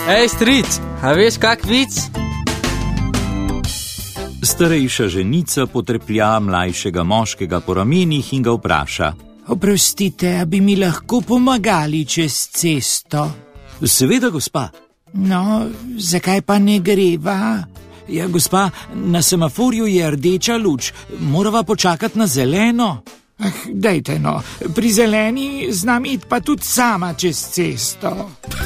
Ej, stric, a veš kak vic? Starejša ženica potreplja mlajšega moškega po ramenih in ga vpraša: Oprostite, a bi mi lahko pomagali čez cesto? Seveda, gospa. No, zakaj pa ne greva? Ja, gospa, na semaforju je rdeča luč, morava počakati na zeleno. Dajte no, pri zeleni znam iti pa tudi sama čez cesto.